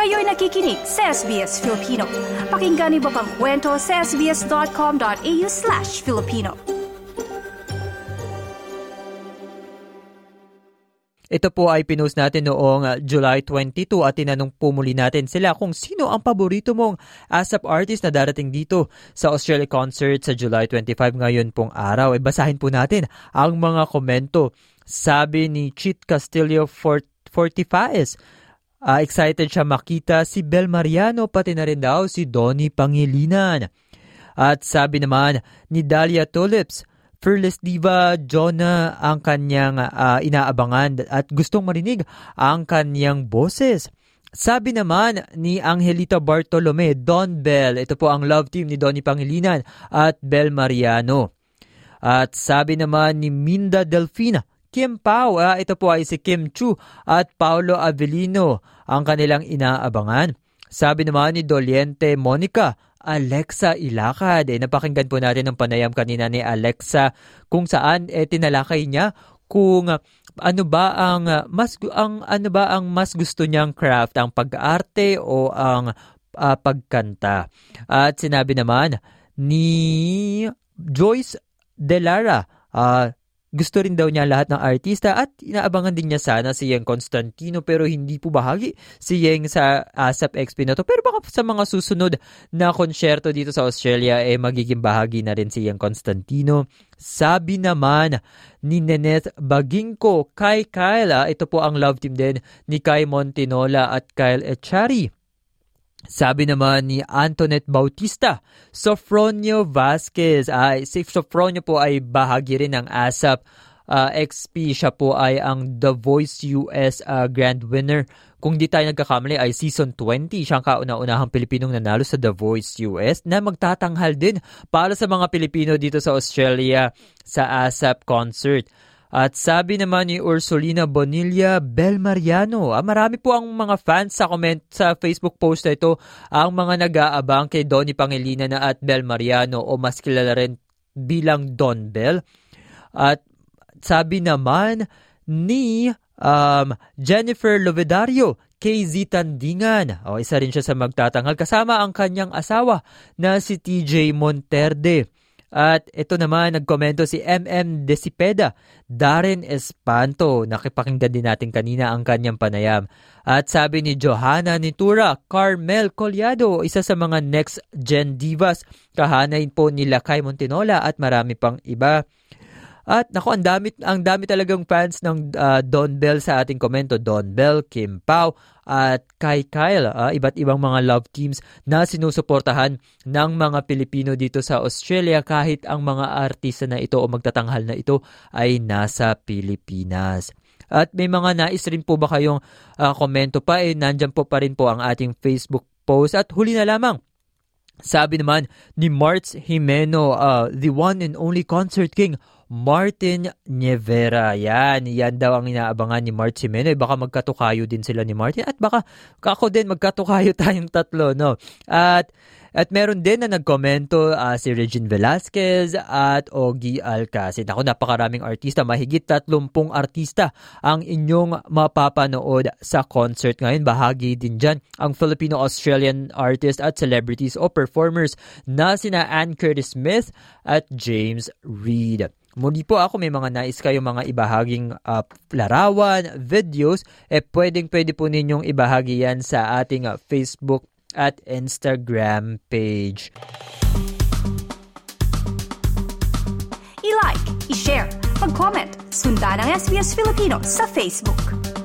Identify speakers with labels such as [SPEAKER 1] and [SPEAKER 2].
[SPEAKER 1] Kayo'y nakikinig sa SBS Filipino. Pakinggan niyo pa ang kwento sa sbs.com.au/Filipino.
[SPEAKER 2] Ito po ay pinost natin noong July 22 at tinanong po muli natin sila kung sino ang paborito mong ASAP artist na darating dito sa Australia Concert sa July 25 ngayon pong araw. Basahin po natin ang mga komento. Sabi ni Chit Castillo Fortifaes, excited siya makita si Bel Mariano pati na rin daw si Donnie Pangilinan. At sabi naman ni Dahlia Tulips, Fearless Diva Jonah ang kanyang inaabangan at gustong marinig ang kanyang boses. Sabi naman ni Angelita Bartolome, Don Bell, ito po ang love team ni Donnie Pangilinan at Bel Mariano. At sabi naman ni Minda Delfina, Kim Pao, ito po ay si Kim Chu at Paulo Avellino ang kanilang inaabangan. Sabi naman ni Doliente Monica, Alexa Ilacad. Napakinggan po natin ang panayam kanina ni Alexa kung saan tinalakay niya kung ano ba ang mas gusto niyang craft, ang pag-arte o ang pagkanta. At sinabi naman ni Joyce Delara, gusto rin daw niya lahat ng artista at inaabangan din niya sana si Yeng Constantino pero hindi po bahagi si Yeng sa ASAP XP na to. Pero baka sa mga susunod na konsyerto dito sa Australia magiging bahagi na rin si Yeng Constantino. Sabi naman ni Neneth Bagingko, Kyle, ito po ang love team din ni Kai Montinola at Kyle Echari. Sabi naman ni Antoinette Bautista, Sofronio Vasquez. Si Sofronio po ay bahagi rin ng ASAP XP. Siya po ay ang The Voice US Grand Winner. Kung di tayo nagkakamali ay Season 20. Siyang kauna-unahang Pilipinong nanalo sa The Voice US na magtatanghal din para sa mga Pilipino dito sa Australia sa ASAP concert. At sabi naman ni Ursulina Bonilla, Bel Mariano. Marami po ang mga fans sa comment sa Facebook post na ito ang mga nag-aabang kay Donnie Pangilinan at Bel Mariano o mas kilala rin bilang Don Bell. At sabi naman ni Jennifer Lovedario, KZ Tandingan. Isa rin siya sa magtatanghal kasama ang kanyang asawa na si TJ Monterde. At ito naman, nagkomento si MM Desipeda, Darren Espanto. Nakipakinggan din natin kanina ang kanyang panayam. At sabi ni Johanna Nitura, Carmel Collado, isa sa mga next gen divas. Kahanay po nila Kai Montinola at marami pang iba. At naku, ang dami talagang fans ng Don Bell sa ating komento. Don Bell, Kim Pao, at Kyle. Iba't ibang mga love teams na sinusuportahan ng mga Pilipino dito sa Australia kahit ang mga artista na ito o magtatanghal na ito ay nasa Pilipinas. At may mga nais rin po ba kayong komento pa? Nandyan po pa rin po ang ating Facebook post. At huli na lamang, sabi naman ni Martz Jimeno, the one and only concert king, Martin Nievera. Yan daw ang inaabangan ni Martz Jimeno. Baka magkatukayo din sila ni Martin at baka ako din magkatukayo tayong tatlo, no? At meron din na nagkomento si Regine Velasquez at Ogie Alcacid. Ako, napakaraming artista, mahigit 30 artista ang inyong mapapanood sa concert ngayon. Bahagi din dyan ang Filipino-Australian artists at celebrities o performers na sina Ann Curtis Smith at James Reid. Muli po ako, may mga nais kayo mga ibahaging larawan, videos, pwede po ninyong ibahagi yan sa ating Facebook at Instagram page.
[SPEAKER 1] I-like, i-share, mag-comment, sundan ang SBS Filipino sa Facebook.